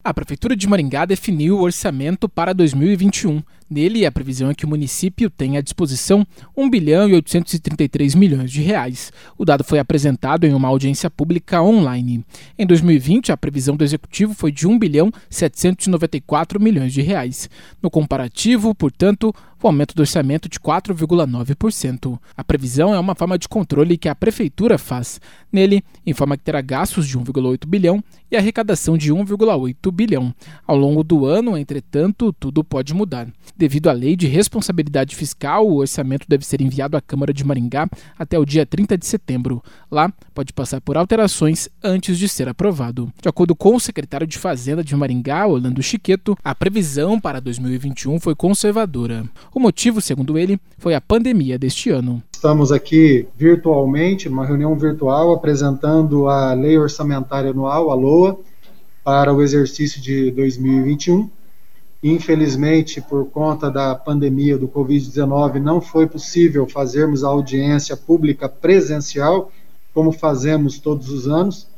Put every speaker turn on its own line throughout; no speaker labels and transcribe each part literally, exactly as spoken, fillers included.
A Prefeitura de Maringá definiu o orçamento para dois mil e vinte e um. Nele, a previsão é que o município tenha à disposição um bilhão e oitocentos e trinta e três milhões de reais. O dado foi apresentado em uma audiência pública online. Em dois mil e vinte, a previsão do Executivo foi de um bilhão setecentos e noventa e quatro milhões de reais. No comparativo, portanto, o aumento do orçamento de quatro vírgula nove por cento. A previsão é uma forma de controle que a Prefeitura faz. Nele, informa que terá gastos de um vírgula oito bilhão e arrecadação de um vírgula oito bilhão. Ao longo do ano, entretanto, tudo pode mudar. Devido à Lei de Responsabilidade Fiscal, o orçamento deve ser enviado à Câmara de Maringá até o dia trinta de setembro. Lá, pode passar por alterações antes de ser aprovado. De acordo com o secretário de Fazenda de Maringá, Orlando Chiqueto, a previsão para dois mil e vinte e um foi conservadora. O motivo, segundo ele, foi a pandemia deste ano.
Estamos aqui virtualmente, numa reunião virtual, apresentando a Lei Orçamentária Anual, a LOA, para o exercício de dois mil e vinte e um. Infelizmente, por conta da pandemia do covid dezenove, não foi possível fazermos a audiência pública presencial, como fazemos todos os anos,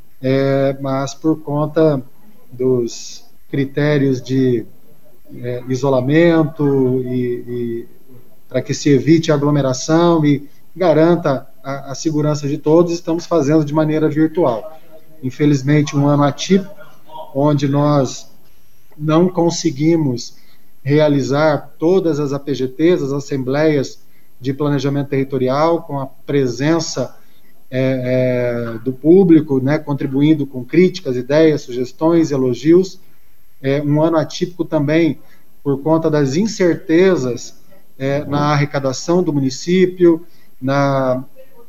é, mas por conta dos critérios de é, isolamento e, e para que se evite a aglomeração e garanta a, a segurança de todos, estamos fazendo de maneira virtual. Infelizmente, um ano atípico, onde nós não conseguimos realizar todas as A P G Ts, as Assembleias de Planejamento Territorial, com a presença é, é, do público, né, contribuindo com críticas, ideias, sugestões, elogios. É um ano atípico também por conta das incertezas é, na arrecadação do município, na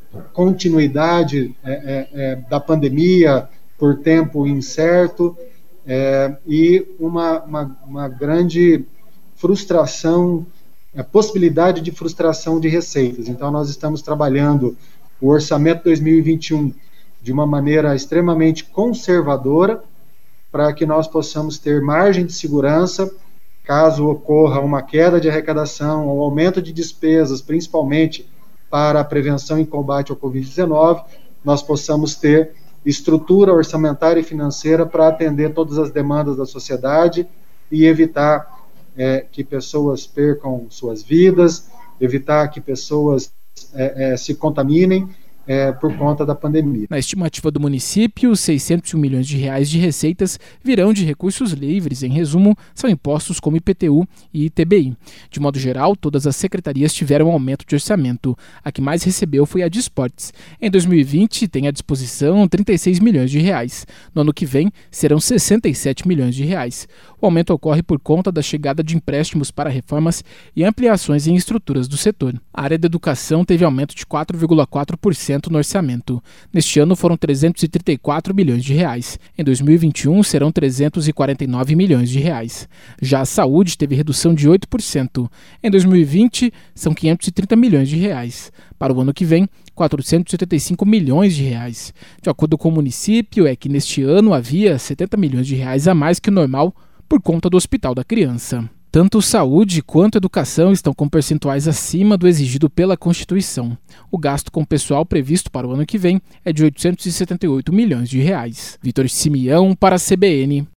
continuidade é, é, é, da pandemia por tempo incerto. É, e uma, uma, uma grande frustração, a possibilidade de frustração de receitas. Então, nós estamos trabalhando o orçamento dois mil e vinte e um de uma maneira extremamente conservadora, para que nós possamos ter margem de segurança, caso ocorra uma queda de arrecadação ou aumento de despesas, principalmente para a prevenção e combate ao covid dezenove, nós possamos ter estrutura orçamentária e financeira para atender todas as demandas da sociedade e evitar é, que pessoas percam suas vidas, evitar que pessoas é, é, se contaminem é, por conta da pandemia.
Na estimativa do município, seiscentos e um milhões de reais de receitas virão de recursos livres. Em resumo, são impostos como I P T U e I T B I. De modo geral, todas as secretarias tiveram aumento de orçamento. A que mais recebeu foi a de esportes. Em dois mil e vinte, tem à disposição trinta e seis milhões de reais. No ano que vem, serão sessenta e sete milhões de reais. O aumento ocorre por conta da chegada de empréstimos para reformas e ampliações em estruturas do setor. A área da educação teve aumento de quatro vírgula quatro por cento no orçamento. Neste ano foram trezentos e trinta e quatro milhões de reais. Em dois mil e vinte e um serão trezentos e quarenta e nove milhões de reais. Já a saúde teve redução de oito por cento. Em dois mil e vinte são quinhentos e trinta milhões de reais. Para o ano que vem, quatrocentos e setenta e cinco milhões de reais. De acordo com o município, é que neste ano havia setenta milhões de reais a mais que o normal por conta do Hospital da Criança. Tanto saúde quanto educação estão com percentuais acima do exigido pela Constituição. O gasto com pessoal previsto para o ano que vem é de oitocentos e setenta e oito milhões de reais. Vitor Simeão para a C B N.